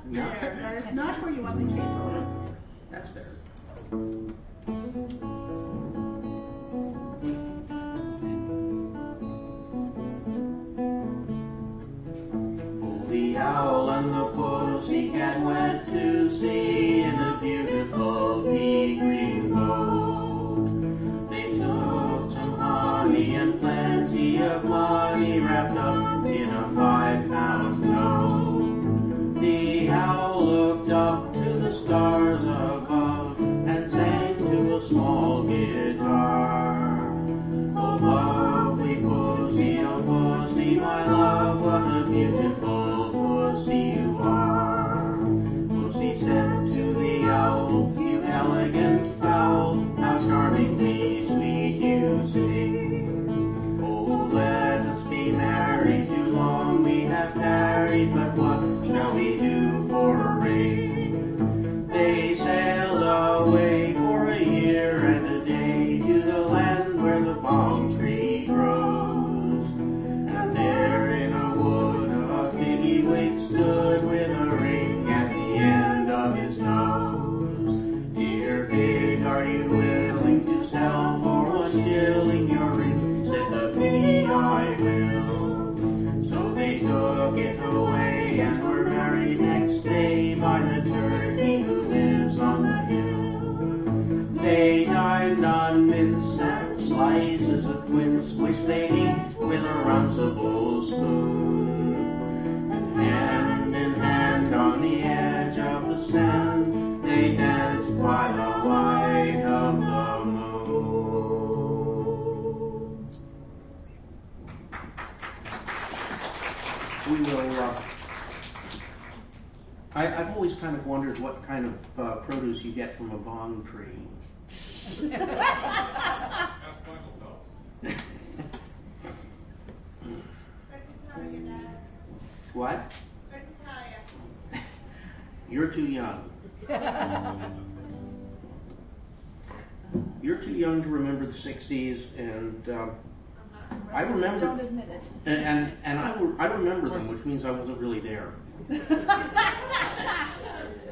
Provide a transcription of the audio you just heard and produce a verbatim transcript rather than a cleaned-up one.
No. There, that is not where you want the cape. That's better. Oh, the owl and the pussycat went to sea in a beautiful pea green boat. They took some honey and plenty of money wrapped up in a five-pound note. The owl looked up to the stars above and sang to a small guitar. Oh, lovely pussy, oh pussy, my love, what a beautiful pussy you are. Pussy said to the owl, you elegant fowl, how charmingly sweet you sing. Oh, let us be married, too long we have tarried, but what shall we do for a ring? They sailed away for a year and a day to the land where the palm tree grows. And there in a wood a piggy wig stood with a ring at the end of his nose. Dear pig, are you willing to sell for one shilling your ring? Said the piggy, I will. So they took it away and were married next day by the turkey who lives on the hill. They dined on mince and slices of quince, which they ate with a runcible spoon. And hand in hand on the edge of the sand, they danced by the light of the moon. We will, uh, I, I've always kind of wondered what kind of uh, produce you get from a bong tree. Ask Michael Phelps. What? You're too young. You're too young to remember the sixties, and um, I remember. Don't admit it. And and, and I, I remember them, which means I wasn't really there.